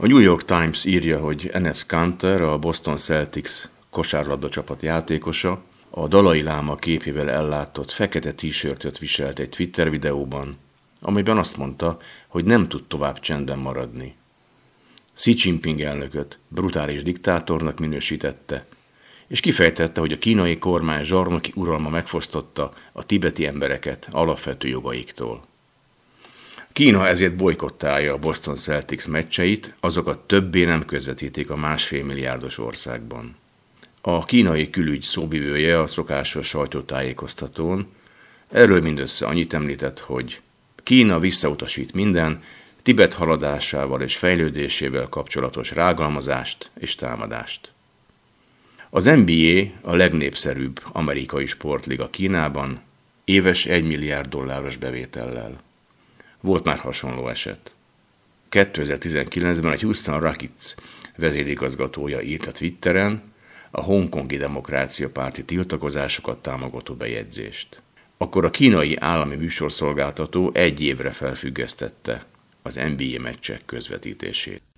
A New York Times írja, hogy Enes Kanter, a Boston Celtics kosárlabda csapat játékosa, a Dalai Láma képével ellátott fekete t-shirtöt viselt egy Twitter videóban, amelyben azt mondta, hogy nem tud tovább csendben maradni. Xi Jinping elnököt brutális diktátornak minősítette, és kifejtette, hogy a kínai kormány zsarnoki uralma megfosztotta a tibeti embereket alapvető jogaiktól. Kína ezért bojkottálja a Boston Celtics meccseit, azokat többé nem közvetítik a 1,5 milliárdos országban. A kínai külügy szóvivője a szokásos sajtótájékoztatón erről mindössze annyit említett, hogy Kína visszautasít minden Tibet haladásával és fejlődésével kapcsolatos rágalmazást és támadást. Az NBA a legnépszerűbb amerikai sportliga Kínában, éves $1 milliárd bevétellel. Volt már hasonló eset. 2019-ben a Houston Rockets vezérigazgatója írt a Twitteren a hongkongi demokrácia párti tiltakozásokat támogató bejegyzést. Akkor a kínai állami műsorszolgáltató 1 évre felfüggesztette az NBA meccsek közvetítését.